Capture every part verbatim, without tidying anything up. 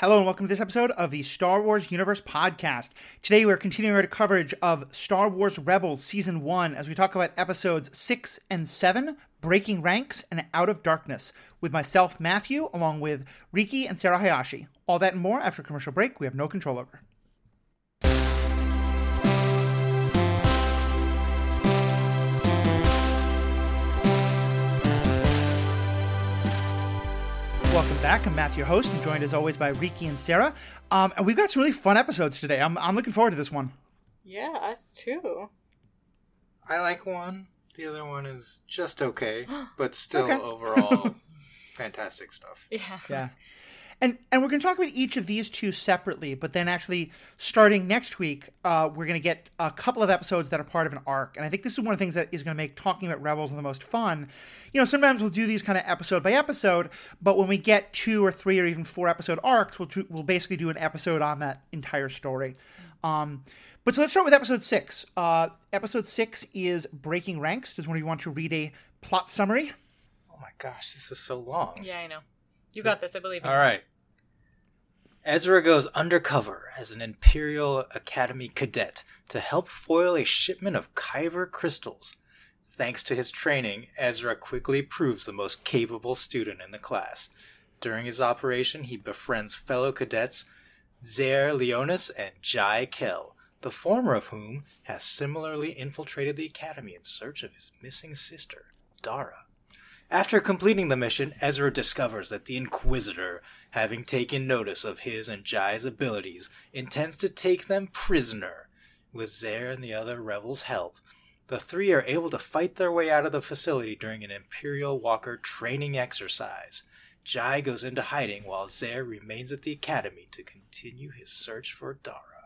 Hello and welcome to this episode of the Star Wars Universe Podcast. Today we're continuing our coverage of Star Wars Rebels Season one as we talk about episodes six and seven, Breaking Ranks and Out of Darkness, with myself, Matthew, along with Riki and Sarah Hayashi. All that and more after a commercial break we have no control over. Welcome back. I'm Matthew, your host. I'm joined as always by Riki and Sarah. Um, and we've got some really fun episodes today. I'm I'm looking forward to this one. Yeah, us too. I like one. The other one is just okay, but still Okay. overall fantastic stuff. Yeah. Yeah. And and we're going to talk about each of these two separately, but then actually starting next week, uh, we're going to get a couple of episodes that are part of an arc. And I think this is one of the things that is going to make talking about Rebels the most fun. You know, sometimes we'll do these kind of episode by episode, but when we get two or three or even four episode arcs, we'll, tr- we'll basically do an episode on that entire story. Um, but so let's start with episode six. Uh, episode six is Breaking Ranks. Does one of you want to read a plot summary? Oh my gosh, this is so long. Yeah, I know. You got this, I believe in All you. right. Ezra goes undercover as an Imperial Academy cadet to help foil a shipment of Kyber crystals. Thanks to his training, Ezra quickly proves the most capable student in the class. During his operation, he befriends fellow cadets Zaire Leonis and Jai Kell, the former of whom has similarly infiltrated the Academy in search of his missing sister, Dara. After completing the mission, Ezra discovers that the Inquisitor, having taken notice of his and Jai's abilities, intends to take them prisoner. With Zaire and the other rebels' help, the three are able to fight their way out of the facility during an Imperial Walker training exercise. Jai goes into hiding while Zaire remains at the Academy to continue his search for Dara.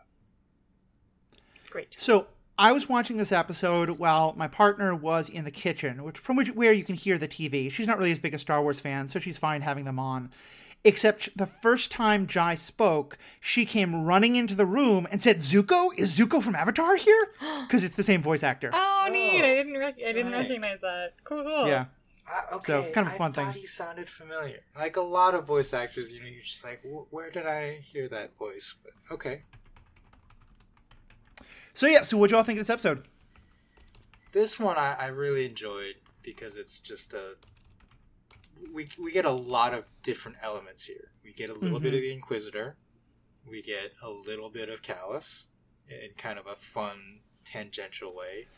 Great. So I was watching this episode while my partner was in the kitchen, which from which where you can hear the T V. She's not really as big a Star Wars fan, so she's fine having them on. Except the first time Jai spoke, she came running into the room and said, "Zuko? Is Zuko from Avatar here?" Because it's the same voice actor. Oh, neat. Oh, I didn't rec- I didn't right. recognize that. Cool, cool. Yeah. Uh, okay, So, kind of a I fun thought thing. he sounded familiar. Like a lot of voice actors, you know, you're just like, where did I hear that voice? But okay. So yeah, so what'd y'all think of this episode? This one I, I really enjoyed because it's just a we we get a lot of different elements here. We get a little Mhm. bit of the Inquisitor, we get a little bit of Callus in kind of a fun tangential way,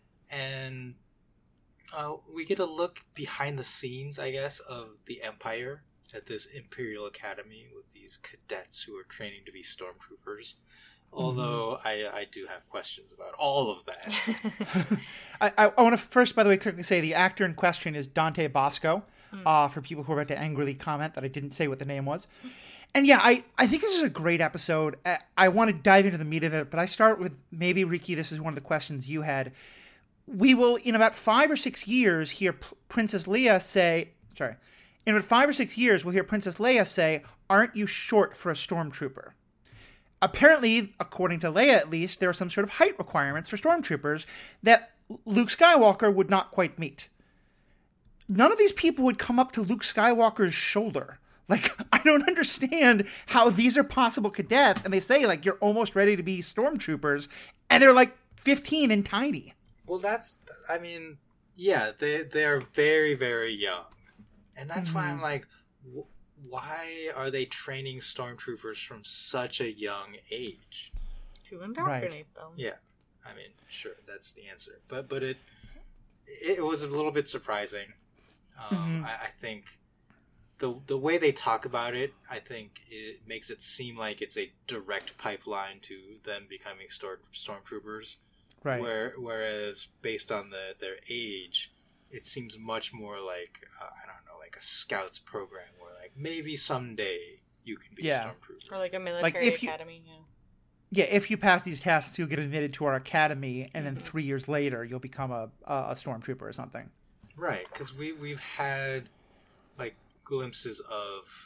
and uh, we get a look behind the scenes, I guess, of the Empire at this Imperial Academy with these cadets who are training to be stormtroopers. Although mm-hmm. I I do have questions about all of that. I, I, I want to first, by the way, quickly say the actor in question is Dante Bosco, mm. uh, for people who are about to angrily comment that I didn't say what the name was. And yeah, I, I think this is a great episode. I, I want to dive into the meat of it, but I start with maybe, Riki, this is one of the questions you had. We will, in about five or six years, hear P- Princess Leia say, sorry, in about five or six years, we'll hear Princess Leia say, "Aren't you short for a stormtrooper?" Apparently, according to Leia at least, there are some sort of height requirements for stormtroopers that Luke Skywalker would not quite meet. None of these people would come up to Luke Skywalker's shoulder. Like, I don't understand how these are possible cadets, and they say, like, you're almost ready to be stormtroopers, and they're, like, fifteen and tiny. Well, that's, I mean, yeah, they, they're very, very young. And that's mm-hmm. why I'm like, wh- why are they training stormtroopers from such a young age? To indoctrinate right. them. Yeah, I mean, sure, that's the answer. But but it it was a little bit surprising. Um, mm-hmm. I, I think the the way they talk about it, I think it makes it seem like it's a direct pipeline to them becoming storm stormtroopers. Right. Where whereas based on the their age, it seems much more like uh, I don't know, like a scouts program where like maybe someday you can be yeah. a stormtrooper. Or like a military like if academy, you, yeah. Yeah, if you pass these tests, you'll get admitted to our academy, and mm-hmm. then three years later, you'll become a, a, a stormtrooper or something. Right, because we, we've had, like, glimpses of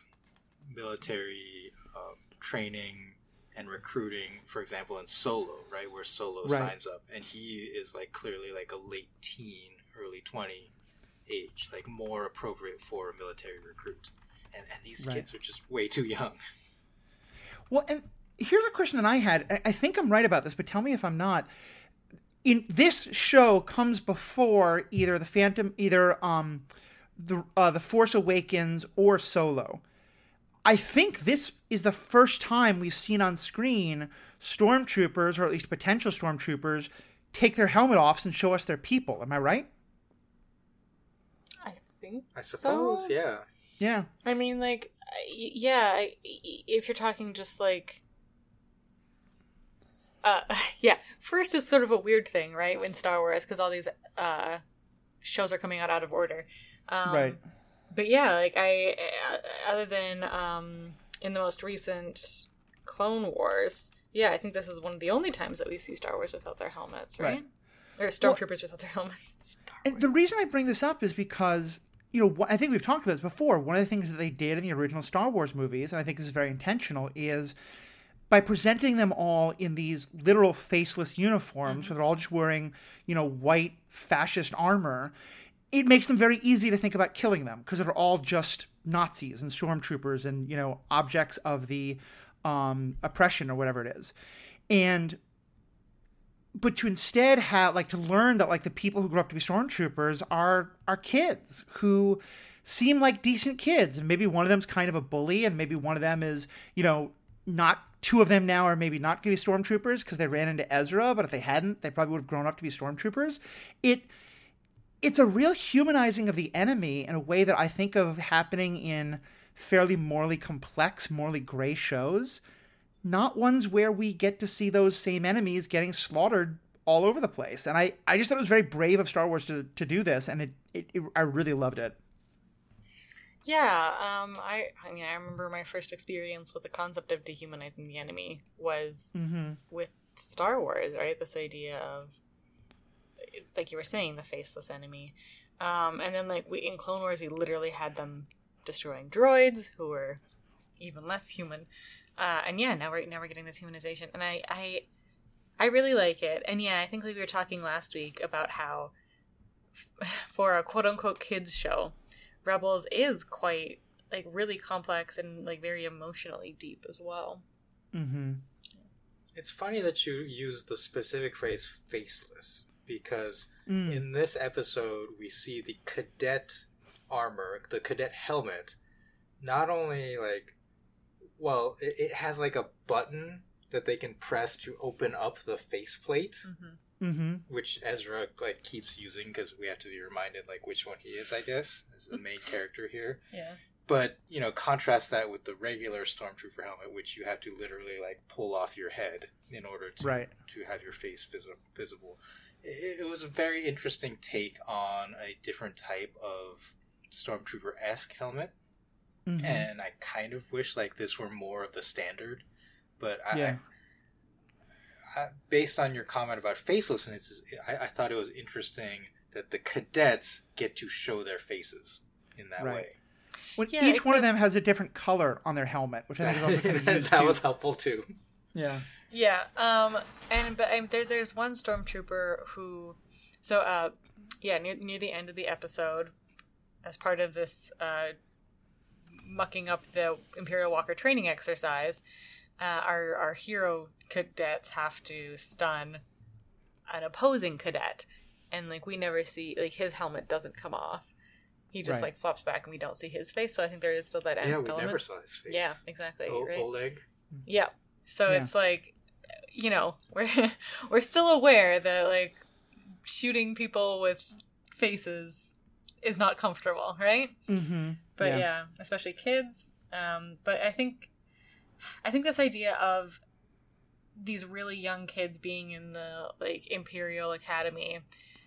military um, training and recruiting, for example, in Solo, right, where Solo right. signs up, and he is, like, clearly, like, a late teen, early twenty age, like, more appropriate for a military recruit. And, and these right. kids are just way too young. Well, and here's a question that I had. I- I think I'm right about this, but tell me if I'm not. In this show comes before either the Phantom, either um, the uh, the Force Awakens or Solo. I think this is the first time we've seen on screen stormtroopers, or at least potential stormtroopers, take their helmet off and show us their people. Am I right? I think I suppose, so. yeah. Yeah. I mean, like, y- yeah, I- if you're talking just like. Uh, yeah, first is sort of a weird thing, right, in Star Wars, because all these uh, shows are coming out out of order. Um, Right. But yeah, like, I, uh, other than um, in the most recent Clone Wars, yeah, I think this is one of the only times that we see Star Wars without their helmets, right? Right. Or Stormtroopers without their helmets. Star Wars. And the reason I bring this up is because, you know, I think we've talked about this before. One of the things that they did in the original Star Wars movies, and I think this is very intentional, is by presenting them all in these literal faceless uniforms, mm-hmm. where they're all just wearing, you know, white fascist armor, it makes them very easy to think about killing them, because they're all just Nazis and stormtroopers and, you know, objects of the um, oppression or whatever it is. And but to instead have, like, to learn that, like, the people who grew up to be stormtroopers are are kids who seem like decent kids, and maybe one of them's kind of a bully, and maybe one of them is, you know, not two of them now are maybe not going to be stormtroopers because they ran into Ezra, but if they hadn't, they probably would have grown up to be stormtroopers. It it's a real humanizing of the enemy in a way that I think of happening in fairly morally complex, morally gray shows, not ones where we get to see those same enemies getting slaughtered all over the place. And I, I just thought it was very brave of Star Wars to, to do this, and it, it, it I really loved it. Yeah, um, I I mean, I remember my first experience with the concept of dehumanizing the enemy was mm-hmm. with Star Wars, right? This idea of, like you were saying, the faceless enemy. Um, and then, like, we in Clone Wars, we literally had them destroying droids who were even less human. Uh, and yeah, now we're now we're getting this humanization, and I, I I really like it. And yeah, I think like we were talking last week about how f- for a quote unquote kids show, Rebels is quite, like, really complex and, like, very emotionally deep as well. Mm-hmm. It's funny that you use the specific phrase faceless, because mm. in this episode we see the cadet armor, the cadet helmet, not only, like, well, it, it has, like, a button that they can press to open up the faceplate. Mm-hmm. Mm-hmm. Which Ezra, like, keeps using because we have to be reminded, like, which one he is, I guess, as the main character here. Yeah. But, you know, contrast that with the regular Stormtrooper helmet, which you have to literally, like, pull off your head in order to right. to have your face vis- visible. It, it was a very interesting take on a different type of Stormtrooper-esque helmet. Mm-hmm. And I kind of wish, like, this were more of the standard. But I... Yeah. I based on your comment about facelessness, I, I thought it was interesting that the cadets get to show their faces in that right. way. When yeah, each one like, of them has a different color on their helmet, which I think is also kind of used that too. was helpful too. Yeah. Yeah. Um. And but um, there, there's one stormtrooper who, so uh, yeah, near near the end of the episode, as part of this uh, mucking up the Imperial Walker training exercise, uh, our our hero cadets have to stun an opposing cadet, and, like, we never see, like, his helmet doesn't come off. He just right. like flops back and we don't see his face, so I think there is still that end yeah we element. never saw his face. Yeah, exactly. o- right? Oleg. Yeah, so Yeah. it's like, you know, we're we're still aware that, like, shooting people with faces is not comfortable, right? Mm-hmm. But yeah. yeah, especially kids. Um, but I think, I think this idea of these really young kids being in the, like, Imperial Academy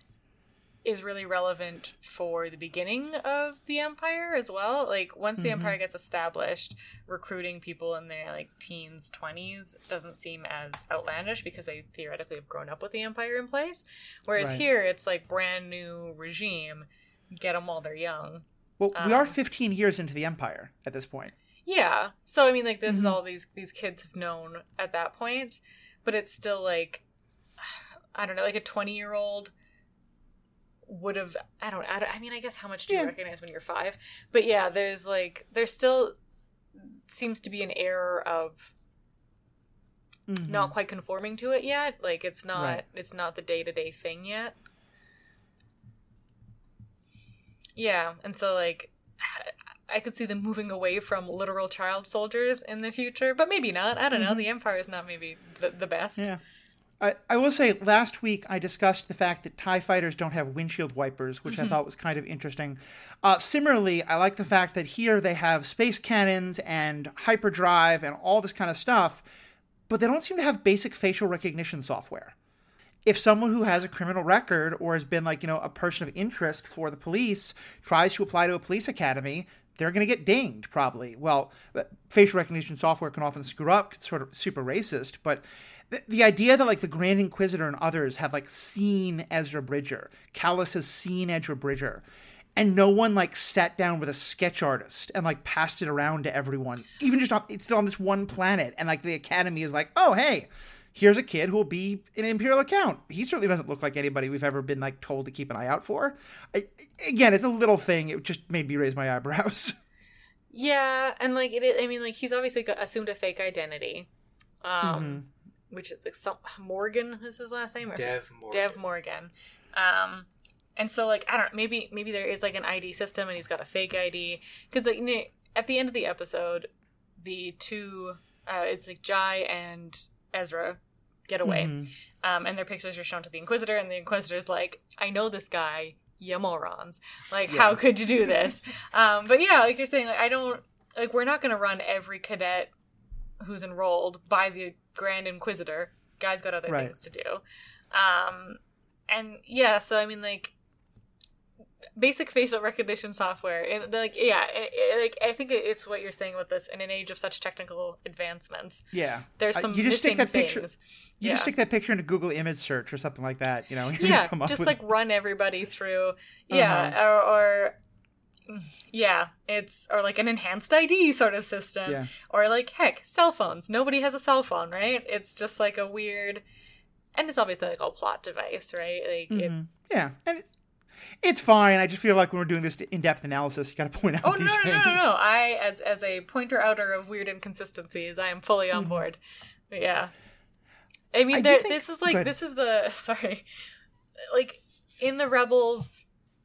is really relevant for the beginning of the Empire as well. Like, once the Mm-hmm. Empire gets established, recruiting people in their, like, teens, twenties doesn't seem as outlandish because they theoretically have grown up with the Empire in place. Whereas Right. here, it's like brand new regime, get them while they're young. Well, we are Um, fifteen years into the Empire at this point. Yeah. So, I mean, like, this is Mhm. all these these kids have known at that point, but it's still, like, I don't know, like a twenty-year-old would have, I don't, I don't, I mean, I guess how much do you Yeah. recognize when you're five? But yeah, there's, like, there still seems to be an error of Mm-hmm. not quite conforming to it yet. Like, it's not Right. it's not the day-to-day thing yet. Yeah, and so, like, I could see them moving away from literal child soldiers in the future, but maybe not. I don't know. Mm-hmm. The Empire is not maybe the, the best. Yeah. I, I will say, last week I discussed the fact that TIE fighters don't have windshield wipers, which Mm-hmm. I thought was kind of interesting. Uh, similarly, I like the fact that here they have space cannons and hyperdrive and all this kind of stuff, but they don't seem to have basic facial recognition software. If someone who has a criminal record or has been, like, you know, a person of interest for the police tries to apply to a police academy, they're going to get dinged, probably. Well, facial recognition software can often screw up, it's sort of super racist, but the, the idea that, like, the Grand Inquisitor and others have, like, seen Ezra Bridger, Callus has seen Ezra Bridger, and no one, like, sat down with a sketch artist and, like, passed it around to everyone, even just on, it's still on this one planet, and, like, the Academy is like, oh, hey, here's a kid who will be an Imperial account. He certainly doesn't look like anybody we've ever been, like, told to keep an eye out for. I, again, it's a little thing. It just made me raise my eyebrows. Yeah, and, like, it is, I mean, like, he's obviously got, assumed a fake identity, um, Mm-hmm. which is, like, some, Morgan is his last name? Or Dev Morgan. Dev Morgan. Um, and so, like, I don't know, maybe, maybe there is, like, an I D system and he's got a fake I D. Because, like, you know, at the end of the episode, the two, uh, it's, like, Jai and Ezra get away. Mm-hmm. Um, and their pictures are shown to the Inquisitor, and the Inquisitor's like, I know this guy, you morons. Like, Yeah. how could you do this? um, but yeah, like you're saying, like, I don't, like, we're not going to run every cadet who's enrolled by the Grand Inquisitor. Guy's got other Right. things to do. Um, and yeah, so I mean, like, basic facial recognition software, it, like, yeah, it, it, like, I think it's what you're saying with this. In an age of such technical advancements, Yeah. there's Uh, some you just stick missing that picture- things. You yeah. just stick that picture into Google image search or something like that, you know? and you Yeah, come up just with- like run everybody through. Yeah, Uh-huh. or, or yeah, it's or like an enhanced I D sort of system, Yeah. or like heck, cell phones. Nobody has a cell phone, right? It's just like a weird, and it's obviously like a plot device, right? Like it, Mhm. Yeah. And it, it's fine. I just feel like when we're doing this in-depth analysis, you got to point out oh no, these no, things. no, no, no! I as as a pointer outer of weird inconsistencies, I am fully on board. But yeah, I mean, I do there, think- this is go like ahead. this is the sorry, like in the Rebels.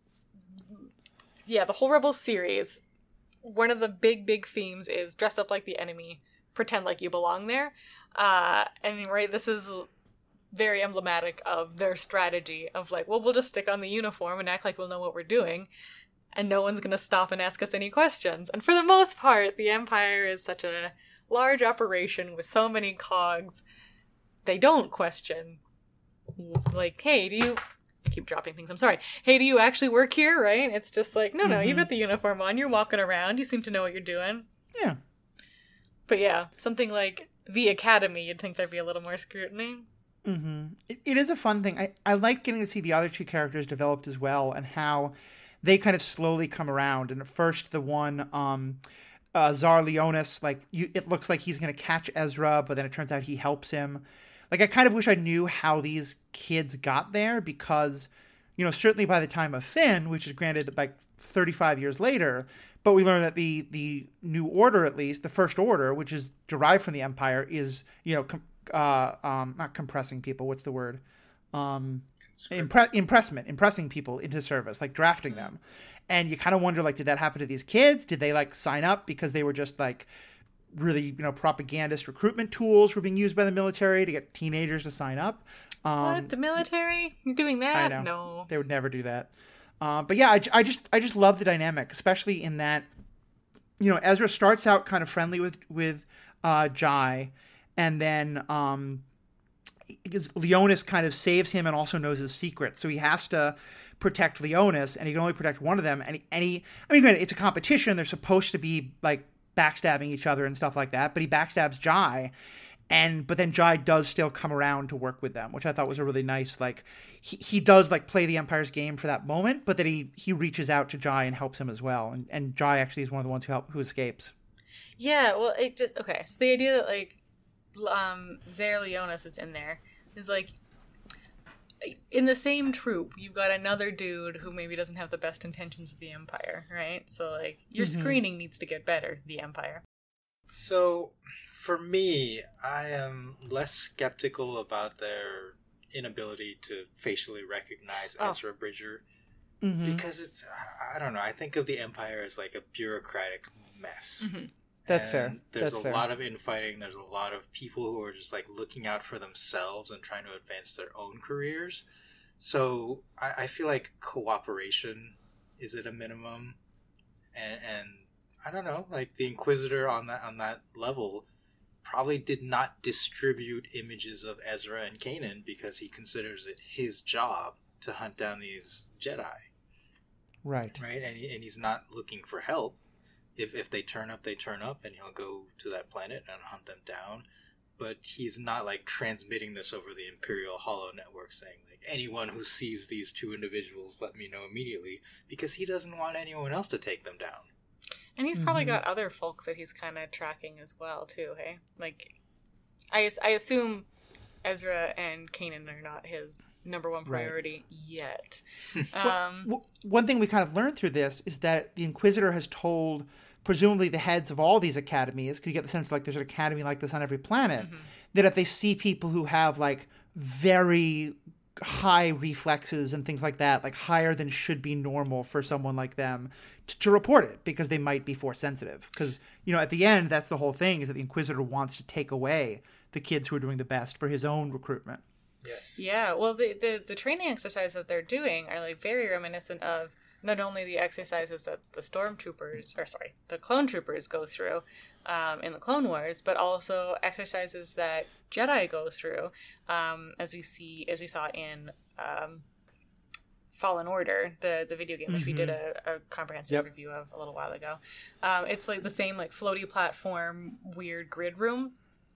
Yeah, the whole Rebels series, one of the big, big themes is dress up like the enemy, pretend like you belong there. Uh, and right, this is very emblematic of their strategy of like, well, we'll just stick on the uniform and act like we'll know what we're doing, and no one's going to stop and ask us any questions. And for the most part, the Empire is such a large operation with so many cogs, they don't question, like, hey, do you... I keep dropping things. I'm sorry. Hey, do you actually work here, right? It's just like, no, no, Mm-hmm. you've got the uniform on. You're walking around. You seem to know what you're doing. Yeah. But yeah, something like the Academy, you'd think there'd be a little more scrutiny. Mm-hmm. It, it is a fun thing. I, I like getting to see the other two characters developed as well and how they kind of slowly come around. And at first, the one, um, uh, Zar Leonis, like, you, it looks like he's going to catch Ezra, but then it turns out he helps him. Like, I kind of wish I knew how these kids got there because, you know, certainly by the time of Finn, which is granted like thirty-five years later, but we learn that the the New Order, at least, the First Order, which is derived from the Empire, is, you know, com- uh, um, not compressing people, what's the word? Um, impre- impressment, impressing people into service, like drafting them. And you kind of wonder, like, did that happen to these kids? Did they, like, sign up because they were just, like, really, you know, propagandist recruitment tools were being used by the military to get teenagers to sign up? Um, What? The military? You're doing that? I know. No. They would never do that. Uh, but yeah, I, I just I just love the dynamic, especially in that, you know, Ezra starts out kind of friendly with with uh, Jai, and then um, Leonis kind of saves him and also knows his secret, so he has to protect Leonis, and he can only protect one of them. And he, and he I mean, granted, it's a competition; they're supposed to be like backstabbing each other and stuff like that, but he backstabs Jai. And but then Jai does still come around to work with them, which I thought was a really nice, like, he, he does like play the Empire's game for that moment, but then he he reaches out to Jai and helps him as well. And and Jai actually is one of the ones who help who escapes. Yeah, well, it just... Okay, so the idea that, like, um, Zare Leonis is in there is, like, in the same troop, you've got another dude who maybe doesn't have the best intentions with the Empire, right? So, like, your Mhm. screening needs to get better, the Empire. So, for me, I am less skeptical about their inability to facially recognize Oh. Ezra Bridger Mhm. because it's, I don't know, I think of the Empire as like a bureaucratic mess. Mhm. That's And fair. There's That's a fair. lot of infighting. There's a lot of people who are just like looking out for themselves and trying to advance their own careers. So I, I feel like cooperation is at a minimum, and, and I don't know, like the Inquisitor on that on that level probably did not distribute images of Ezra and Kanan because he considers it his job to hunt down these Jedi, Right. right? And he, and he's not looking for help. If if they turn up, they turn up, and he'll go to that planet and hunt them down. But he's not like transmitting this over the Imperial Hollow Network saying like anyone who sees these two individuals, let me know immediately, because he doesn't want anyone else to take them down. And he's probably Mhm. got other folks that he's kind of tracking as well, too, hey? Like, I, as- I assume Ezra and Kanan are not his number one Right. priority yet. Um, W- One thing we kind of learned through this is that the Inquisitor has told, presumably the heads of all these academies, because you get the sense like there's an academy like this on every planet, Mm-hmm. that if they see people who have like very high reflexes and things like that, like higher than should be normal for someone like them, to, to report it because they might be force sensitive. Because, you know, at the end, that's the whole thing, is that the Inquisitor wants to take away the kids who are doing the best for his own recruitment. Yes. Yeah, well, the, the the training exercises that they're doing are like very reminiscent of not only the exercises that the stormtroopers, or sorry, the clone troopers go through um, in the Clone Wars, but also exercises that Jedi go through, um, as we see as we saw in um, Fallen Order, the the video game, which we did a, a comprehensive Yep. review of a little while ago. Um, it's like the same like floaty platform, weird grid room.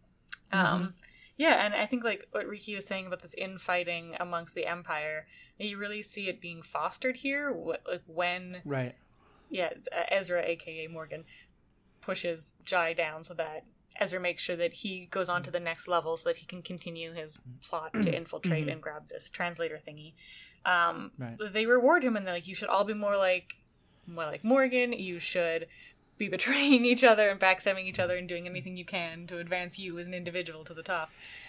Um, Yeah, and I think like what Riki was saying about this infighting amongst the Empire, you really see it being fostered here. wh- Like when, Right. yeah, it's, uh, Ezra, aka Morgan, pushes Jai down so that Ezra makes sure that he goes on to the next level so that he can continue his plot to infiltrate and grab this translator thingy. Um, Right. They reward him and they're like, you should all be more like, more like Morgan. You should be betraying each other and backstabbing each other and doing anything you can to advance you as an individual to the top.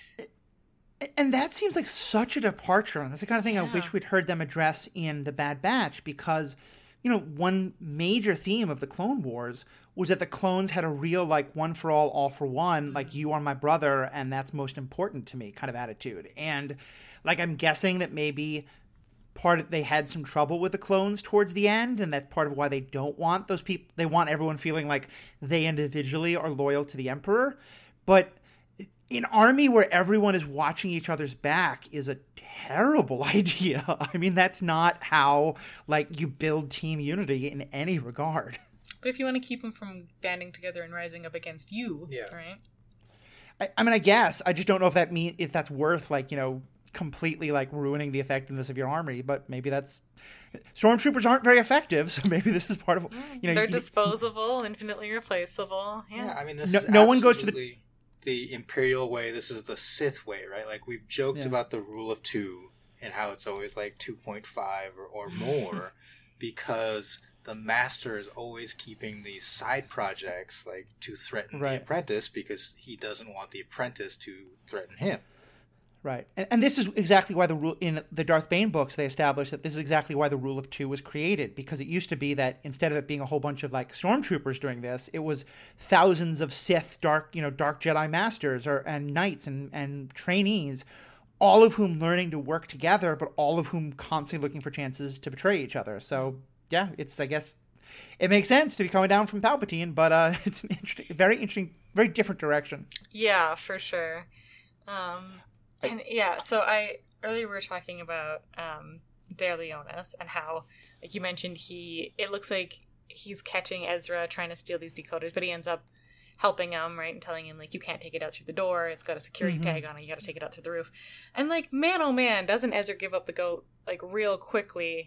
And that seems like such a departure. And that's the kind of thing I Yeah. wish we'd heard them address in The Bad Batch, because, you know, one major theme of the Clone Wars was that the clones had a real, like, one for all, all for one, like, you are my brother, and that's most important to me kind of attitude. And, like, I'm guessing that maybe part of, they had some trouble with the clones towards the end, and that's part of why they don't want those people. They want everyone feeling like they individually are loyal to the Emperor. But an army where everyone is watching each other's back is a terrible idea. I mean, that's not how, like, you build team unity in any regard. But if you want to keep them from banding together and rising up against you, Yeah. right? I, I mean, I guess I just don't know if that mean if that's worth, like, you know, completely like ruining the effectiveness of your army. But maybe that's stormtroopers aren't very effective, so maybe this is part of you know. They're you- disposable, infinitely replaceable. Yeah. Yeah, I mean, this No- is no one goes to the- absolutely the Imperial way. This is the Sith way, right? Like, we've joked Yeah. about the rule of two and how it's always like two point five or, or more because the master is always keeping these side projects like to threaten Right. the apprentice because he doesn't want the apprentice to threaten him. Right, and, and this is exactly why the rule in the Darth Bane books they established that this is exactly why the rule of two was created, because it used to be that instead of it being a whole bunch of like stormtroopers doing this, it was thousands of Sith, dark you know dark Jedi masters or and knights and and trainees, all of whom learning to work together, but all of whom constantly looking for chances to betray each other. So yeah, it's I guess it makes sense to be coming down from Palpatine, but uh, it's an interesting, very interesting, very different direction. Yeah, for sure. Um, and yeah, so I earlier we were talking about um, De Leonis and how, like you mentioned, he it looks like he's catching Ezra trying to steal these decoders, but he ends up helping him, right, and telling him like you can't take it out through the door. It's got a security Mhm. tag on it. You got to take it out through the roof. And like, man, oh man, doesn't Ezra give up the goat like real quickly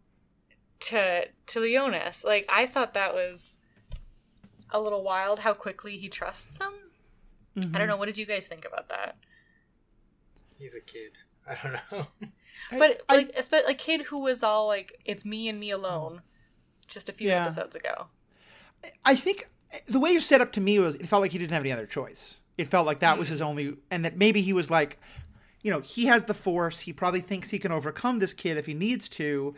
to to Leonis? Like, I thought that was a little wild how quickly he trusts him. I don't know. What did you guys think about that? He's a kid. I don't know. But I- like, especially a kid who was all like, "It's me and me alone," just a few Yeah. episodes ago. I think the way you set up to me was it felt like he didn't have any other choice. It felt like that mm-hmm. was his only, and that maybe he was like, you know, he has the Force. He probably thinks he can overcome this kid if he needs to,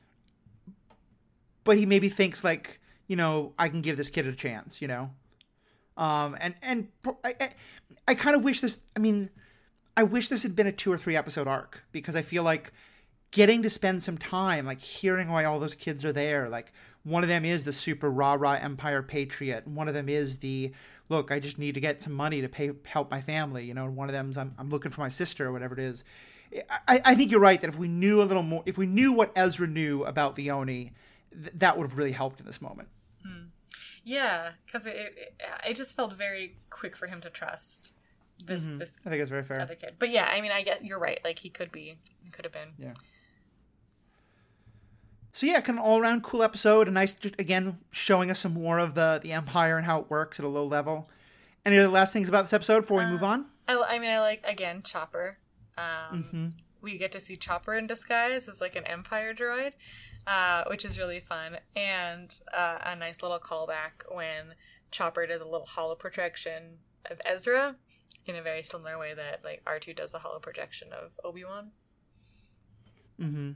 but he maybe thinks like, you know, I can give this kid a chance, you know? Um, and, and I, I, I kind of wish this, I mean, I wish this had been a two or three episode arc, because I feel like getting to spend some time, like hearing why all those kids are there. Like one of them is the super rah-rah Empire patriot. And one of them is the, look, I just need to get some money to pay, help my family. You know, and one of them's I'm, I'm looking for my sister or whatever it is. I, I think you're right that if we knew a little more, if we knew what Ezra knew about Leone, th- that would have really helped in this moment. Hmm. Yeah, because it, it it just felt very quick for him to trust this. Mm-hmm. this I think it's very fair. Other kid, but yeah, I mean, I get you're right. Like he could be, he could have been. Yeah. So yeah, kind of all around cool episode. A nice, just again showing us some more of the the Empire and how it works at a low level. Any other last things about this episode before we uh, move on? I, I mean, I like again Chopper. Um, mm-hmm. We get to see Chopper in disguise as like an Empire droid. Uh, which is really fun, and uh, a nice little callback when Chopper does a little hollow projection of Ezra in a very similar way that like R two does the hollow projection of Obi-Wan. Mm-hmm.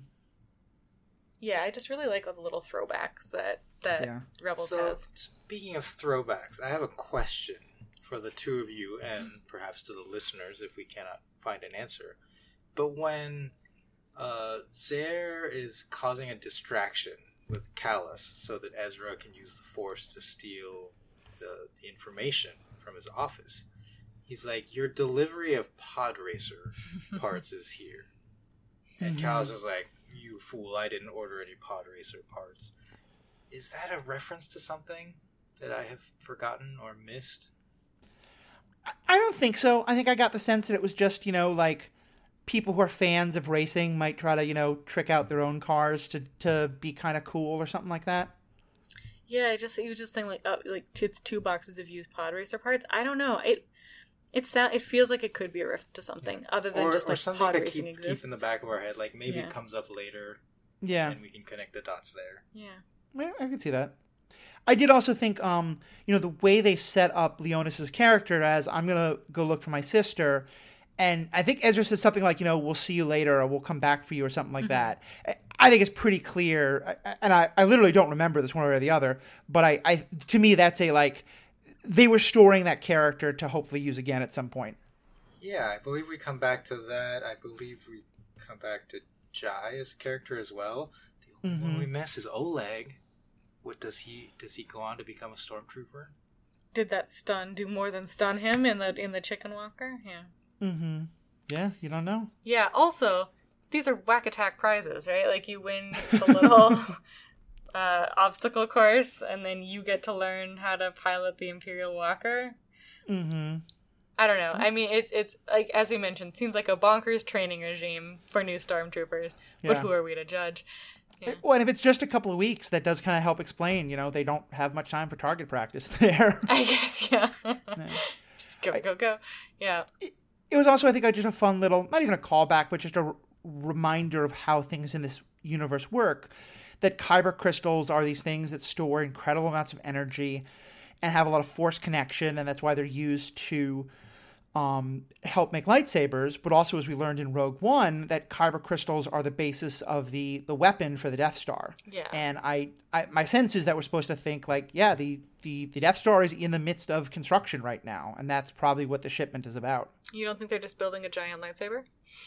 Yeah, I just really like all the little throwbacks that that yeah. Rebels so, has. Speaking of throwbacks, I have a question for the two of you and perhaps to the listeners if we cannot find an answer. But when Uh, Zare is causing a distraction with Kallus so that Ezra can use the Force to steal the, the information from his office. He's like, your delivery of pod racer parts is here. And mm-hmm. Kallus is like, you fool, I didn't order any pod racer parts. Is that a reference to something that I have forgotten or missed? I don't think so. I think I got the sense that it was just, you know, like, people who are fans of racing might try to, you know, trick out their own cars to, to be kind of cool or something like that. Yeah, I just you just saying like, oh, like it's two boxes of used pod racer parts. I don't know. It it sound it feels like it could be a reference to something other than or, just or like something pod to racing keep, exists. keep in the back of our head. Like maybe yeah. it comes up later. Yeah, and we can connect the dots there. Yeah, well, I can see that. I did also think, um, you know, the way they set up Leonis's character as I'm gonna go look for my sister. And I think Ezra says something like, you know, we'll see you later or we'll come back for you or something like mm-hmm. that. I think it's pretty clear. And I, I literally don't remember this one way or the other. But I, I, to me, that's a, like, they were storing that character to hopefully use again at some point. Yeah, I believe we come back to that. I believe we come back to Jai as a character as well. The only mm-hmm. one we miss is Oleg. What does he, does he go on to become a stormtrooper? Did that stun do more than stun him in the in the chicken walker? Yeah. Mm-hmm. Yeah, you don't know. Yeah, also, these are whack attack prizes, right? Like, you win the little uh, obstacle course, and then you get to learn how to pilot the Imperial Walker. Mm-hmm. I don't know. I mean, it's, it's like, as we mentioned, seems like a bonkers training regime for new stormtroopers, but yeah. who are we to judge? Yeah. Well, and if it's just a couple of weeks, that does kind of help explain, you know, they don't have much time for target practice there. I guess, yeah. yeah. Just go, go, go. Yeah. It, It was also, I think, just a fun little, not even a callback, but just a r- reminder of how things in this universe work. That kyber crystals are these things that store incredible amounts of energy and have a lot of force connection, and that's why they're used to um, help make lightsabers. But also, as we learned in Rogue One, that kyber crystals are the basis of the, the weapon for the Death Star. Yeah. And I, I my sense is that we're supposed to think, like, yeah, the, the, the Death Star is in the midst of construction right now, and that's probably what the shipment is about. You don't think they're just building a giant lightsaber?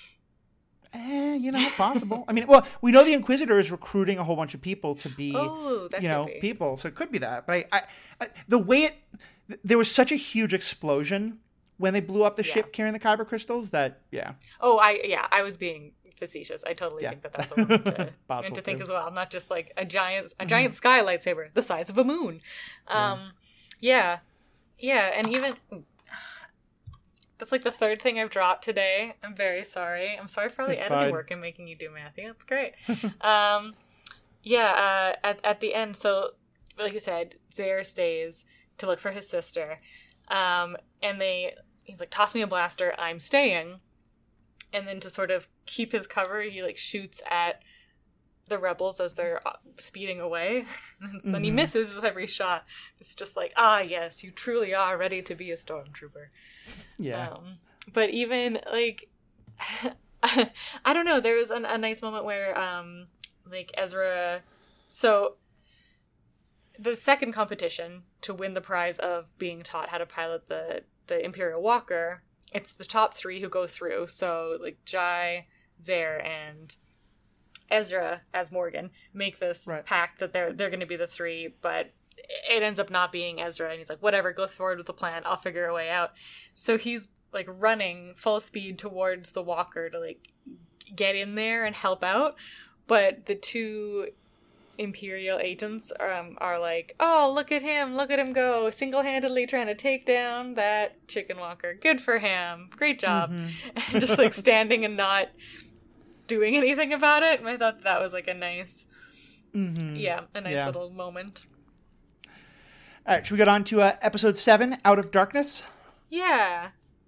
Eh, you know, possible. I mean, well, we know the Inquisitor is recruiting a whole bunch of people to be, oh, that you know, could be. people. So it could be that. But I, I, I, the way it, there was such a huge explosion when they blew up the yeah. ship carrying the kyber crystals that, yeah. Oh, I yeah, I was being facetious. I totally yeah. think that that's what we meant to, meant to think too. as well. Not just like a giant, a giant mm-hmm. sky lightsaber the size of a moon. Um, yeah, yeah, yeah and even. That's like the third thing I've dropped today. I'm very sorry. I'm sorry for all the it's editing fine. work and making you do, Matthew. It's great. um, yeah, uh, at, at the end, so like you said, Zare stays to look for his sister. Um, and they, he's like, toss me a blaster, I'm staying. And then to sort of keep his cover, he like shoots at the rebels as they're uh, speeding away. And then Mm-hmm. he misses with every shot. It's just like, ah, yes, you truly are ready to be a stormtrooper. Yeah. Um, but even, like, I don't know, there was an, a nice moment where, um, like, Ezra... So, the second competition to win the prize of being taught how to pilot the, the Imperial Walker, it's the top three who go through. So, like, Jai, Zare, and Ezra, as Morgan, make this Right. pact that they're they're going to be the three, but it ends up not being Ezra, and he's like, whatever, go forward with the plan, I'll figure a way out. So he's, like, running full speed towards the Walker to, like, get in there and help out, but the two Imperial agents um, are like, oh, look at him, look at him go, single-handedly trying to take down that chicken walker. Good for him. Great job. Mm-hmm. And just, like, standing and not doing anything about it. And I thought that was, like, a nice, Mm-hmm. yeah, a nice Yeah. little moment. All right, should we get on to uh, episode seven, Out of Darkness? Yeah.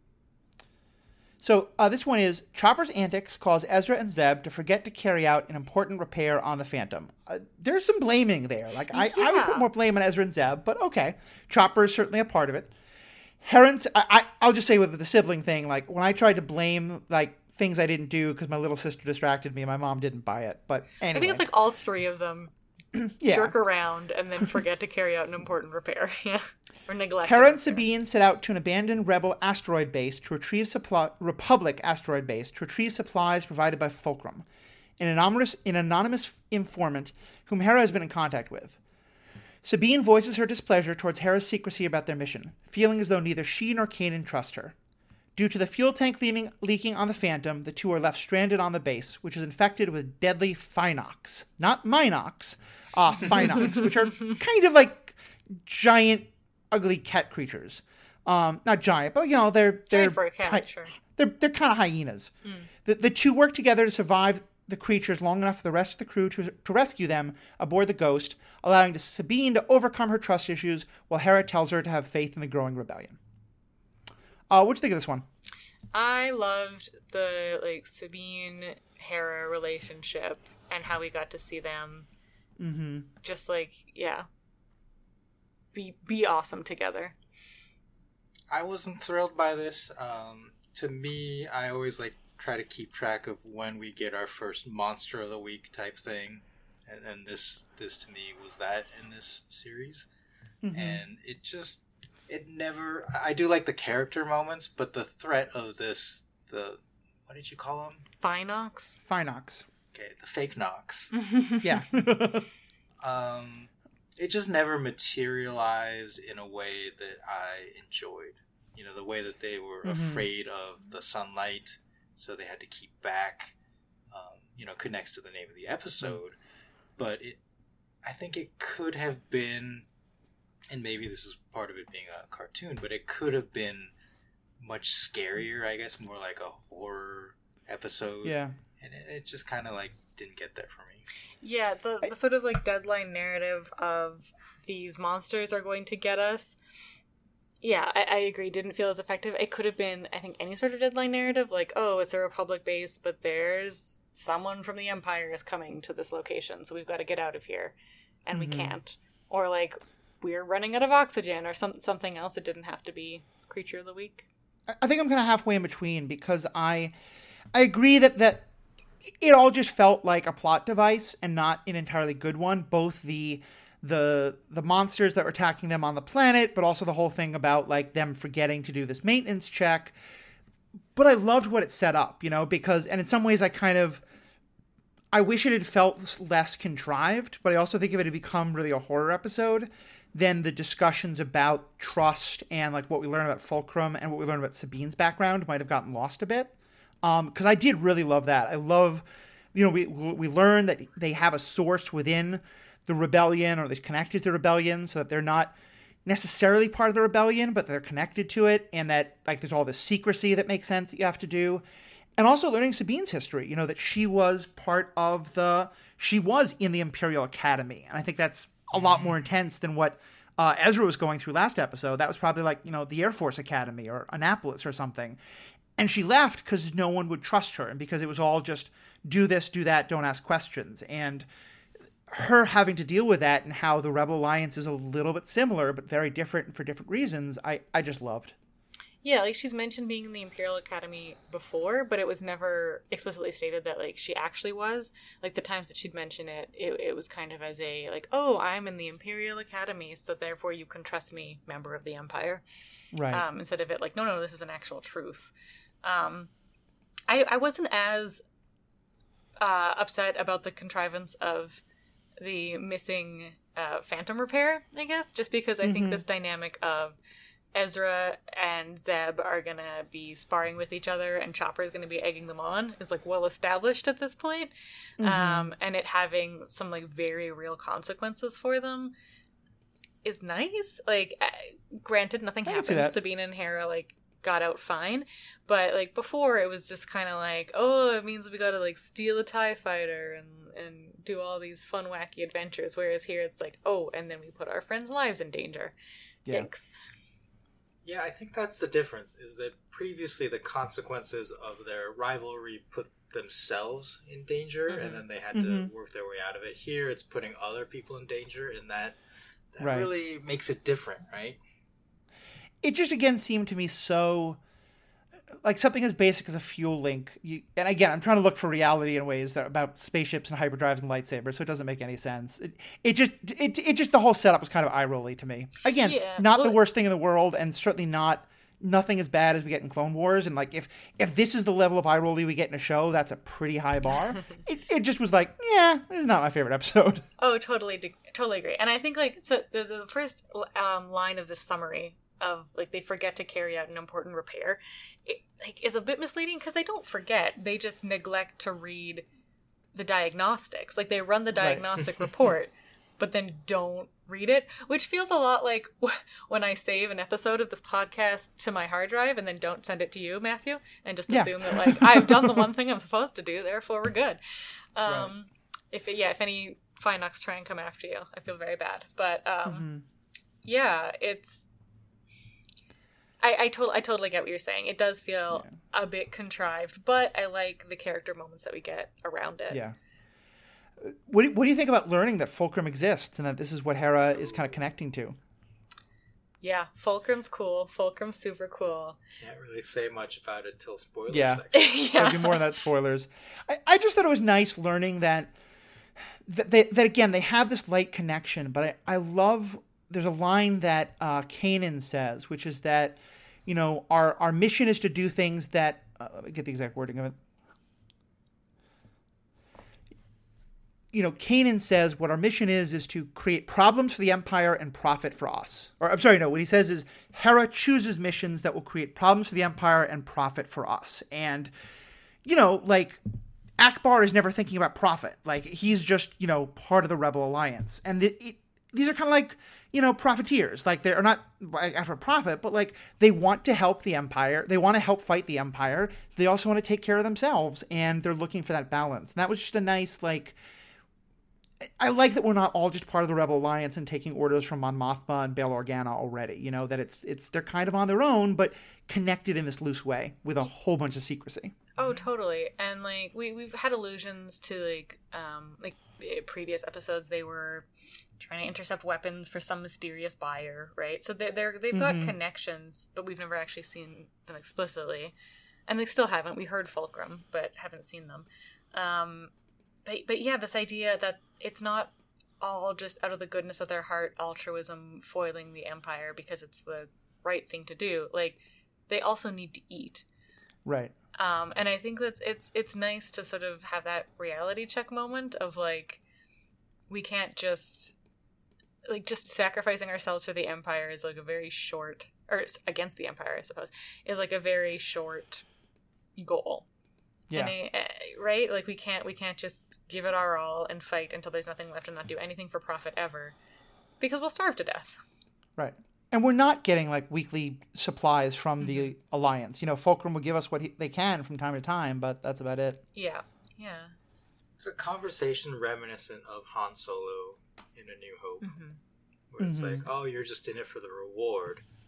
So uh, this one is, Chopper's antics cause Ezra and Zeb to forget to carry out an important repair on the Phantom. Uh, there's some blaming there. Like I, I would Yeah. put more blame on Ezra and Zeb, but okay. Chopper is certainly a part of it. Heron's, I, I, I'll just say with the sibling thing, like when I tried to blame like things I didn't do because my little sister distracted me and my mom didn't buy it. But anyway. I think it's like all three of them yeah. jerk around and then forget to carry out an important repair. Yeah. Or neglect. Hera it. and Sabine set out to an abandoned rebel asteroid base to retrieve supply Republic asteroid base to retrieve supplies provided by Fulcrum, an anonymous, an anonymous informant whom Hera has been in contact with. Sabine voices her displeasure towards Hera's secrecy about their mission, feeling as though neither she nor Kanan trust her. Due to the fuel tank leaking, leaking on the Phantom, the two are left stranded on the base, which is infected with deadly Phinox. Not Minox, uh, Phinox, which are kind of like giant ugly cat creatures. Um, not giant, but you know, they're they're Giant for a cat, hy- sure. they're they're kind of hyenas. The the two work together to survive the creatures long enough for the rest of the crew to to rescue them aboard the Ghost, allowing Sabine to overcome her trust issues while Hera tells her to have faith in the growing rebellion. Uh, what'd you think of this one? I loved the like Sabine Hera relationship and how we got to see them Mm-hmm. just like yeah be be awesome together. I wasn't thrilled by this. Um, to me, I always like try to keep track of when we get our first monster of the week type thing, and, and this this to me was that in this series, Mm-hmm. and it just it never. I do like the character moments, but the threat of this the what did you call them? Phinox. Phinox. Okay, the fake Nox. Yeah. um, it just never materialized in a way that I enjoyed. You know, the way that they were Mhm. afraid of the sunlight, so they had to keep back. Um, you know, connects to the name of the episode, but it, I think it could have been, and maybe this is part of it being a cartoon, but it could have been much scarier. I guess more like a horror episode. Yeah. And it, it just kind of like didn't get there for me. Yeah, the, the sort of like deadline narrative of these monsters are going to get us. Yeah, I, I agree. Didn't feel as effective. It could have been, I think, any sort of deadline narrative, like, oh, it's a Republic base, but there's someone from the Empire is coming to this location, so we've got to get out of here, and Mm-hmm. we can't. Or like, we're running out of oxygen, or some something else. It didn't have to be Creature of the Week. I- I think I'm kind of halfway in between because I, I agree that that it all just felt like a plot device and not an entirely good one. Both the the the monsters that were attacking them on the planet, but also the whole thing about like them forgetting to do this maintenance check. But I loved what it set up, you know, because and in some ways I kind of I wish it had felt less contrived, but I also think if it had become really a horror episode, then the discussions about trust and like what we learn about Fulcrum and what we learn about Sabine's background might have gotten lost a bit. Um, because I did really love that. I love, you know, we we learn that they have a source within the rebellion, or they're connected to the rebellion, so that they're not necessarily part of the rebellion, but they're connected to it, and that like there's all this secrecy that makes sense that you have to do. And also learning Sabine's history, you know, that she was part of the, she was in the Imperial Academy. And I think that's a lot more intense than what uh, Ezra was going through last episode. That was probably like, you know, the Air Force Academy or Annapolis or something. and she left because no one would trust her, and because it was all just do this, do that, don't ask questions. And her having to deal with that and how the Rebel Alliance is a little bit similar but very different for different reasons, I, I just loved. Yeah, like she's mentioned being in the Imperial Academy before, but it was never explicitly stated that like she actually was. Like the times that she'd mention it, it, it was kind of as a like, oh, I'm in the Imperial Academy, so therefore you can trust me, member of the Empire. Right. Um, instead of it like, no, no, this is an actual truth. Um, I I wasn't as uh, upset about the contrivance of the missing uh, Phantom Repair, I guess, just because I mm-hmm. think this dynamic of Ezra and Zeb are gonna be sparring with each other and Chopper's gonna be egging them on is like well established at this point. Mm-hmm. Um, and it having some like very real consequences for them is nice. Like, uh, granted, nothing happened. Sabine and Hera like got out fine, but like before it was just kind of like, oh, it means we gotta like steal a TIE fighter and and do all these fun wacky adventures, whereas here it's like, oh, and then we put our friends' lives in danger. Yeah. Thanks. Yeah, I think that's the difference, is that previously the consequences of their rivalry put themselves in danger, mm-hmm. and then they had mm-hmm. to work their way out of it. Here, it's putting other people in danger, and that, that right. really makes it different, right? It just, again, seemed to me so... like something as basic as a fuel link. You, and again, I'm trying to look for reality in ways that about spaceships and hyperdrives and lightsabers, so it doesn't make any sense. It, it just, it, it just, the whole setup was kind of eye-rolly to me. Again, yeah. not well, the worst thing in the world, and certainly not nothing as bad as we get in Clone Wars. And like, if if this is the level of eye-rolly we get in a show, that's a pretty high bar. it, it just was like, yeah, this is not my favorite episode. Oh, totally, totally agree. And I think like so the the first um, line of this summary of like they forget to carry out an important repair, it like is a bit misleading because they don't forget, they just neglect to read the diagnostics. Like they run the diagnostic right. report but then don't read it, which feels a lot like when I save an episode of this podcast to my hard drive and then don't send it to you, Matthew, and just assume yeah. that like I've done the one thing I'm supposed to do, therefore we're good. Um right. if it, yeah if any Phinox try and come after you, I feel very bad, but um mm-hmm. yeah it's I, I, to- I totally get what you're saying. It does feel yeah. a bit contrived, but I like the character moments that we get around it. Yeah. What do, what do you think about learning that Fulcrum exists and that this is what Hera is kind of connecting to? Yeah, Fulcrum's cool. Fulcrum's super cool. Can't really say much about it till spoilers yeah. section. yeah. There'll be more on that spoilers. I, I just thought it was nice learning that, that, they, that, again, they have this light connection, but I, I love... There's a line that uh, Kanan says, which is that, you know, our, our mission is to do things that, uh, let me get the exact wording of it. You know, Kanan says what our mission is, is to create problems for the Empire and profit for us. Or, I'm sorry, no, what he says is Hera chooses missions that will create problems for the Empire and profit for us. And, you know, like, Akbar is never thinking about profit. Like, he's just, you know, part of the Rebel Alliance. And it, it, these are kind of like, you know, profiteers. Like, they're not after profit, but like they want to help the Empire. They want to help fight the Empire. They also want to take care of themselves, and they're looking for that balance. And that was just a nice, like, I like that we're not all just part of the Rebel Alliance and taking orders from Mon Mothma and Bail Organa already. You know, that it's it's they're kind of on their own, but connected in this loose way with a whole bunch of secrecy. Oh, totally. And like we we've had allusions to like um like previous episodes. They were trying to intercept weapons for some mysterious buyer, right? So they're, they're they've got mm-hmm. connections, but we've never actually seen them explicitly, and they still haven't. We heard Fulcrum, but haven't seen them. Um, but but yeah, this idea that it's not all just out of the goodness of their heart, altruism, foiling the Empire because it's the right thing to do. Like, they also need to eat, right? Um, and I think that's it's it's nice to sort of have that reality check moment of like, we can't just like just sacrificing ourselves for the Empire is like a very short, or against the Empire, I suppose, is like a very short goal. Yeah. I, right? Like we can't we can't just give it our all and fight until there's nothing left and not do anything for profit ever, because we'll starve to death. Right. And we're not getting like weekly supplies from mm-hmm. the Alliance. You know, Fulcrum will give us what he, they can from time to time, but that's about it. Yeah. Yeah. It's a conversation reminiscent of Han Solo in A New Hope, mm-hmm. where it's mm-hmm. like, oh, you're just in it for the reward.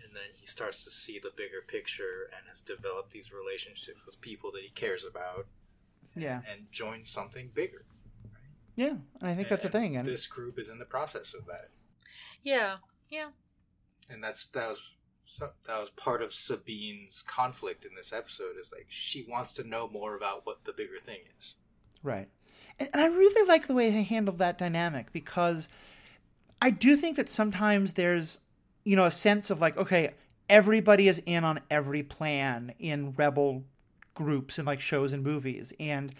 and then he starts to see the bigger picture and has developed these relationships with people that he cares about. Yeah. And joins something bigger. Right? Yeah, I think and, that's the thing. And and this group is in the process of that. Yeah, yeah. And that's that was so that was part of Sabine's conflict in this episode. Is like she wants to know more about what the bigger thing is. Right. And, and I really like the way they handled that dynamic, because I do think that sometimes there's, you know, a sense of like, okay, everybody is in on every plan in Rebel groups and like shows and movies. And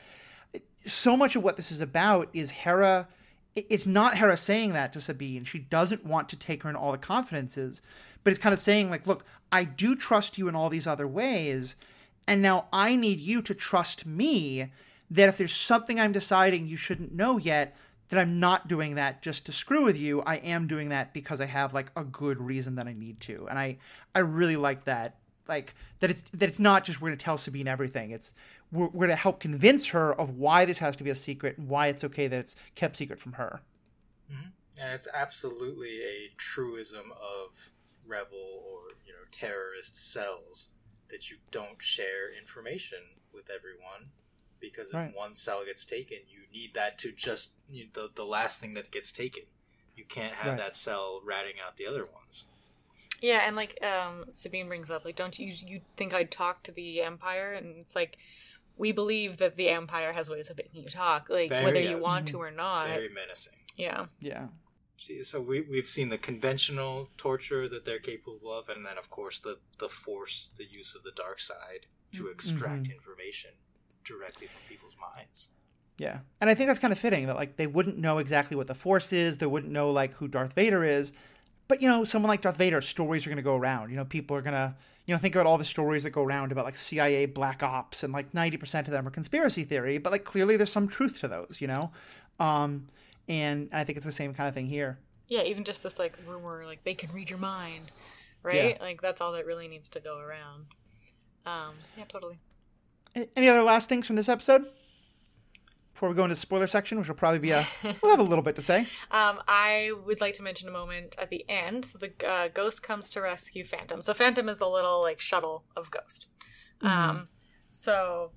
so much of what this is about is Hera. It's not Hera saying that to Sabine. She doesn't want to take her in all the confidences, but it's kind of saying like, look, I do trust you in all these other ways. And now I need you to trust me that if there's something I'm deciding you shouldn't know yet, that I'm not doing that just to screw with you. I am doing that because I have like a good reason that I need to. And I, I really like that. Like that it's, that it's not just we're going to tell Sabine everything. It's we're, we're going to help convince her of why this has to be a secret and why it's okay that it's kept secret from her. Mm-hmm. And it's absolutely a truism of rebel or, you know, terrorist cells that you don't share information with everyone, because if right. one cell gets taken, you need that to just you know, the the last thing that gets taken. You can't have right. that cell ratting out the other ones. Yeah, and like um, Sabine brings up, like, don't you you think I'd talk to the Empire? And it's like, we believe that the Empire has ways of making you talk, like Very, whether you uh, want to or not. Very menacing. Yeah. Yeah. See, so we we've seen the conventional torture that they're capable of, and then of course the the force, the use of the dark side to extract mm-hmm. information directly from people's minds. Yeah. And I think that's kind of fitting that like they wouldn't know exactly what the Force is. They wouldn't know like who Darth Vader is. But, you know, someone like Darth Vader, stories are going to go around. You know, people are going to, you know, think about all the stories that go around about like C I A black ops, and like ninety percent of them are conspiracy theory. But like clearly there's some truth to those, you know? Um, and I think it's the same kind of thing here. Yeah, even just this like rumor, like they can read your mind, right? Yeah. Like that's all that really needs to go around. Um, yeah, totally. Any other last things from this episode? Before we go into the spoiler section, which will probably be a, we'll have a little bit to say. Um, I would like to mention a moment at the end. So the uh, Ghost comes to rescue Phantom. So Phantom is the little like shuttle of Ghost. Mm-hmm. Um, so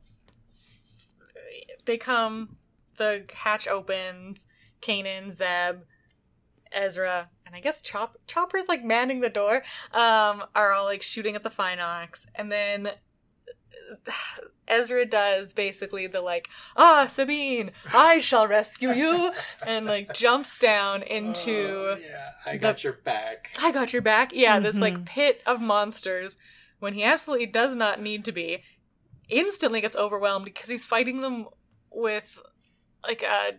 they come, the hatch opens, Kanan, Zeb, Ezra, and I guess Chop- Chopper's like manning the door, um, are all like shooting at the Phinox, and then Ezra does basically the like, ah, Sabine, I shall rescue you, and like jumps down into Oh, yeah, I got the, your back. I got your back. Yeah, mm-hmm. this like pit of monsters when he absolutely does not need to be. Instantly gets overwhelmed because he's fighting them with like a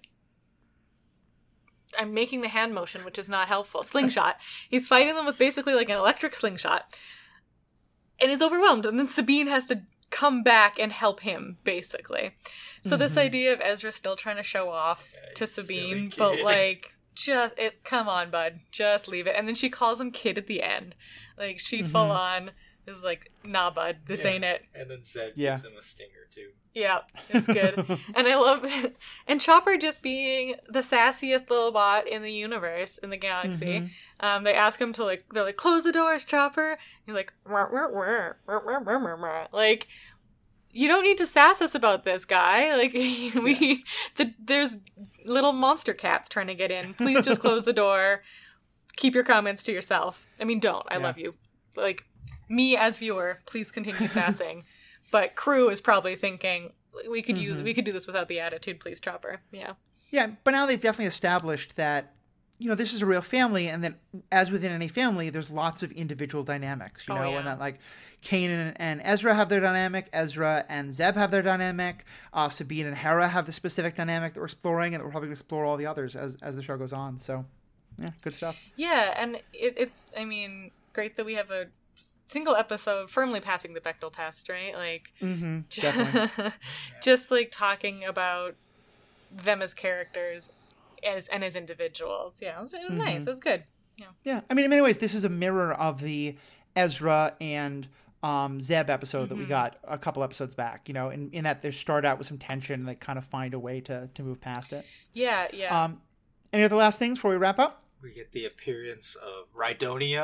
I'm making the hand motion, which is not helpful. Slingshot. He's fighting them with basically like an electric slingshot. And is overwhelmed. And then Sabine has to come back and help him, basically. So mm-hmm. this idea of Ezra still trying to show off yeah, to Sabine, but like, just, it, come on, bud. Just leave it. And then she calls him kid at the end. Like, she mm-hmm. full on is like, nah, bud, this yeah. ain't it. And then Zeb yeah. gives him a stinger, too. Yeah, it's good. And I love it. And Chopper just being the sassiest little bot in the universe, in the galaxy. Mm-hmm. Um, they ask him to, like, they're like, close the doors, Chopper. He's like, wah, wah, wah, wah, wah, wah, wah, wah. Like, you don't need to sass us about this, guy. Like, we, yeah. the, there's little monster cats trying to get in. Please just close the door. Keep your comments to yourself. I mean, don't. I yeah. love you. Like, me as viewer, please continue sassing. But crew is probably thinking, we could use mm-hmm. we could do this without the attitude, please, Chopper. Yeah. Yeah, but now they've definitely established that, you know, this is a real family, and that as within any family, there's lots of individual dynamics, you oh, know, yeah. and that like Kanan and Ezra have their dynamic, Ezra and Zeb have their dynamic, uh, Sabine and Hera have the specific dynamic that we're exploring, and that we're probably going to explore all the others as, as the show goes on. So, yeah, good stuff. Yeah, and it, it's, I mean, great that we have a single episode firmly passing the Bechdel test, right? Like, mm-hmm, definitely. just like talking about them as characters as and as individuals. Yeah, it was, it was mm-hmm. nice. It was good. Yeah. Yeah. I mean, in many ways, this is a mirror of the Ezra and um, Zeb episode mm-hmm. that we got a couple episodes back, you know, in, in that they start out with some tension and they kind of find a way to, to move past it. Yeah, yeah. Um, any other last things before we wrap up? We get the appearance of Rhydonium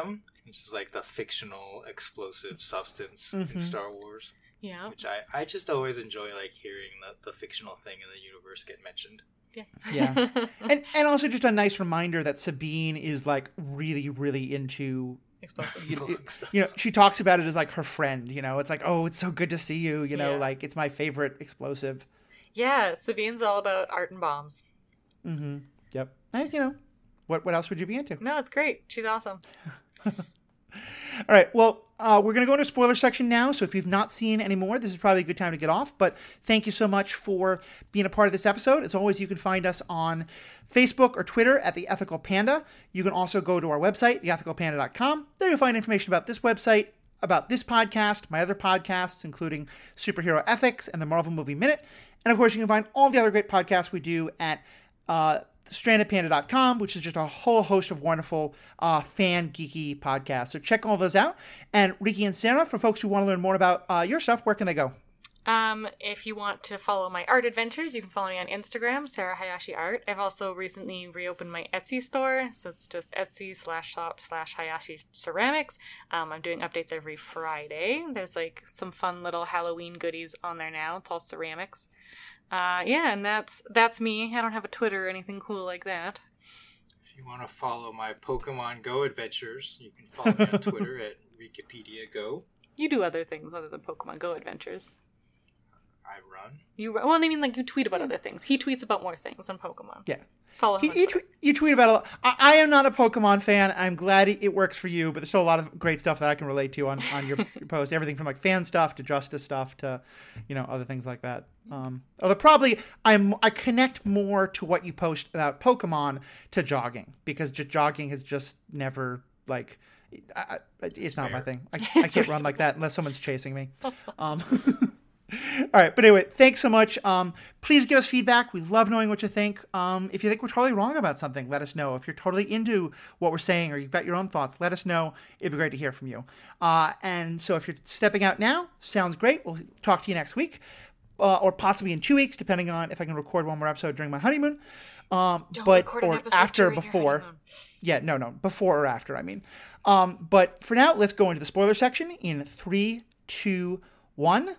which is like the fictional explosive substance Mhm. in Star Wars. Yeah. Which I, I just always enjoy like hearing the, the fictional thing in the universe get mentioned. Yeah. Yeah. and and also just a nice reminder that Sabine is like really, really into Explosive. you know, Blowing it- stuff. you know, she talks about it as like her friend, you know, it's like, oh, it's so good to see you, you know, Yeah. like it's my favorite explosive. Yeah, Sabine's all about art and bombs. Mm-hmm. Yep. And, you know, what what else would you be into? No, it's great. She's awesome. All right. Well, uh, we're going to go into spoiler section now. So if you've not seen any more, this is probably a good time to get off. But thank you so much for being a part of this episode. As always, you can find us on Facebook or Twitter at The Ethical Panda. You can also go to our website, the ethical panda dot com. There you'll find information about this website, about this podcast, my other podcasts, including Superhero Ethics and the Marvel Movie Minute. And of course, you can find all the other great podcasts we do at uh, stranded panda dot com, which is just a whole host of wonderful uh, fan geeky podcasts. So check all those out. And Riki and Sarah, for folks who want to learn more about uh, your stuff, where can they go? Um, if you want to follow my art adventures, you can follow me on Instagram, Sarah Hayashi Art. I've also recently reopened my Etsy store, so it's just Etsy slash shop slash Hayashi Ceramics. Um, I'm doing updates every Friday. There's like some fun little Halloween goodies on there now. It's all ceramics. Uh, yeah, and that's that's me. I don't have a Twitter or anything cool like that. If you want to follow my Pokemon Go adventures, you can follow me on Twitter at Wikipedia Go. You do other things other than Pokemon Go adventures. I run. You well, I mean, like you tweet about other things. He tweets about more things than Pokemon. Yeah. Follow him. You, on you, Twitter. tweet, you tweet about a lot. I, I am not a Pokemon fan. I'm glad it, it works for you, but there's still a lot of great stuff that I can relate to on, on your, your post. Everything from like fan stuff to justice stuff to, you know, other things like that. Um, although probably I'm I connect more to what you post about Pokemon to jogging, because just jogging has just never like I, I, it's not my Fair. thing. I, I can't run like that unless someone's chasing me. Um, all right, but anyway, thanks so much. Um, please give us feedback. We love knowing what you think. Um, if you think we're totally wrong about something, let us know. If you're totally into what we're saying or you've got your own thoughts, let us know. It'd be great to hear from you. Uh, and so if you're stepping out now, sounds great. We'll talk to you next week, uh, or possibly in two weeks, depending on if I can record one more episode during my honeymoon. Um, Don't but record an or episode after, during your before. honeymoon. Yeah, no, no, before or after, I mean. Um, but for now, let's go into the spoiler section in three, two, one.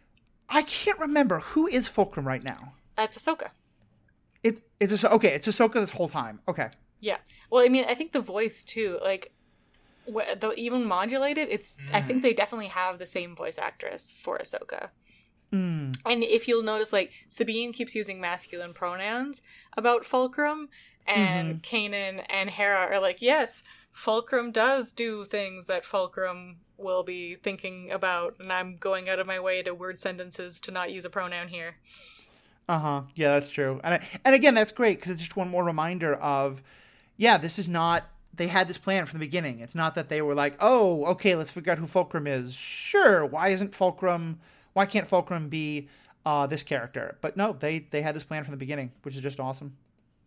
I can't remember who is Fulcrum right now. That's Ahsoka. It, it's a, okay. It's Ahsoka this whole time. Okay. Yeah. Well, I mean, I think the voice too, like, wh- though even modulated, it's. I think they definitely have the same voice actress for Ahsoka. Mm. And if you'll notice, like, Sabine keeps using masculine pronouns about Fulcrum, and Kanan and Hera are like, yes, Fulcrum does do things that Fulcrum will be thinking about, and I'm going out of my way to word sentences to not use a pronoun here. Uh huh. Yeah, that's true. And I, and again, that's great because it's just one more reminder of, yeah, this is not. They had this plan from the beginning. It's not that they were like, oh, okay, let's figure out who Fulcrum is. Sure, why isn't Fulcrum? Why can't Fulcrum be uh, this character? But no, they they had this plan from the beginning, which is just awesome.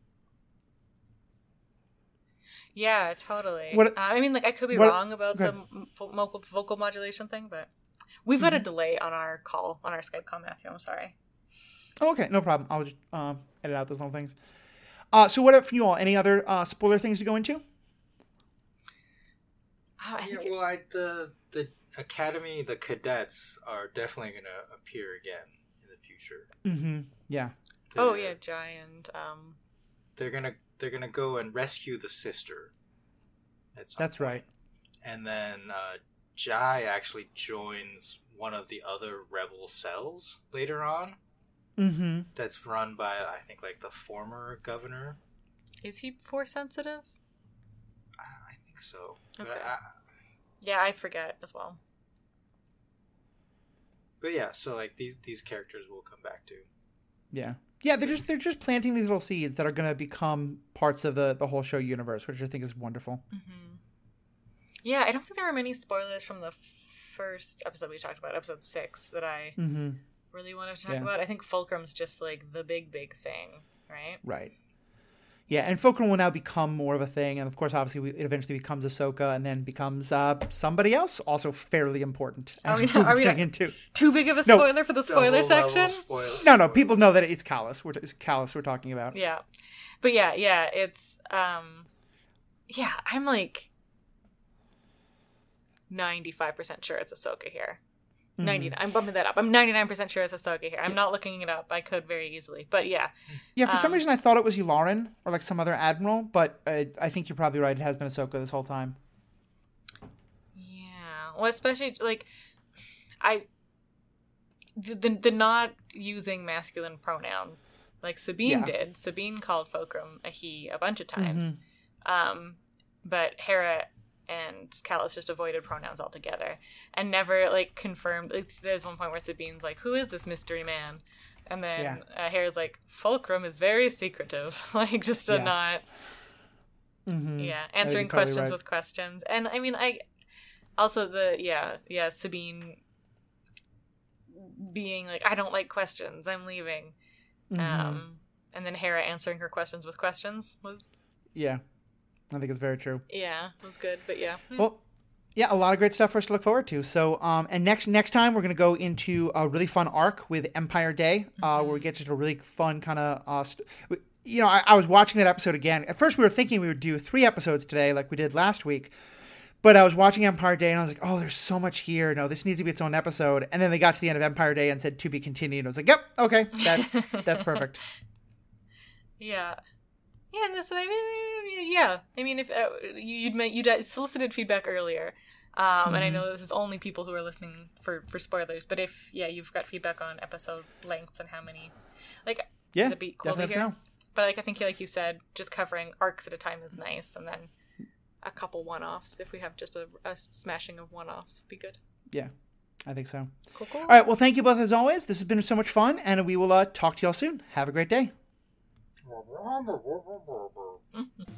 Yeah, totally. What- uh, I mean, like, I could be what- wrong about go the ahead. m- vo- vocal, vocal modulation thing, but we've got a delay on our call, on our Skype call, Matthew. I'm sorry. Oh, okay, no problem. I'll just um, edit out those little things. Uh, so what up for you all? Any other uh, spoiler things to go into? Oh, I Yeah, think it- well, I, the the academy, the cadets are definitely going to appear again in the future. Mm-hmm. Yeah. oh, They're- yeah, Giant. Um, They're gonna they're gonna go and rescue the sister. at some That's point. right. And then uh, Jai actually joins one of the other rebel cells later on. Mm-hmm. That's run by I think like the former governor. is he force sensitive? I, I think so. Okay. But, I, Yeah, I forget as well. but yeah, so like these these characters will come back too. Yeah. Yeah, they're just they're just planting these little seeds that are going to become parts of the, the whole show universe, which I think is wonderful. Mm-hmm. Yeah, I don't think there were many spoilers from the first episode we talked about, episode six, that I Mm-hmm. really wanted to talk Yeah. about. I think Fulcrum's just like the big, big thing, right? Right. Yeah, and Fulcrum will now become more of a thing, and of course, obviously, we, it eventually becomes Ahsoka, and then becomes uh, somebody else, also fairly important. Are As we we not- are are we getting not- into. Too big of a No. spoiler for the spoiler Double level section? spoil- No, no, spoilers. people know that it's Callus. We're, it's Callus we're talking about. Yeah. But yeah, yeah, it's, um, yeah, I'm like, ninety-five percent sure it's Ahsoka here. Mhm. ninety I'm bumping that up. I'm ninety-nine percent sure it's Ahsoka here. I'm not looking it up. I could very easily. But yeah. Yeah, for some Um, reason I thought it was Yularen or like some other admiral, but uh, I think you're probably right. It has been Ahsoka this whole time. Yeah. Well, especially like I the the, the not using masculine pronouns like Sabine Yeah. did. Sabine called Fulcrum a he a bunch of times. Mhm. Um, but Hera and Callus just avoided pronouns altogether and never like confirmed. Like, there's one point where Sabine's like, "Who is this mystery man?" And then Yeah. uh, Hera's like, "Fulcrum is very secretive," like just to Yeah. not, Mhm. yeah, I think answering you're totally questions right. with questions. And I mean, I also the yeah yeah Sabine being like, "I don't like questions. I'm leaving." Mhm. Um, and then Hera answering her questions with questions was Yeah, I think it's very true. yeah was good. But yeah. Well, yeah, a lot of great stuff for us to look forward to. So, um, and next next time we're going to go into a really fun arc with Empire Day, uh, where we get just a really fun kind of, uh, st- you know, I, I was watching that episode again. At first, we were thinking we would do three episodes today, like we did last week. But I was watching Empire Day, and I was like, "Oh, there's so much here. No, this needs to be its own episode." And then they got to the end of Empire Day and said, "To be continued." I was like, "Yep, okay, that that's perfect." Yeah, yeah, and this, I mean, yeah. I mean, if uh, you- you'd ma- you'd uh, solicited feedback earlier, um, and I know this is only people who are listening for for spoilers. But if yeah, you've got feedback on episode lengths and how many, like, Yeah, it'd be cool to definitely hear. let us know. But like I think, like you said, just covering arcs at a time is nice, and then a couple one-offs if we have just a, a smashing of one-offs would be good. Yeah, I think so. Cool, cool. All right, well, thank you both as always. This has been so much fun, and we will uh, talk to y'all soon. Have a great day.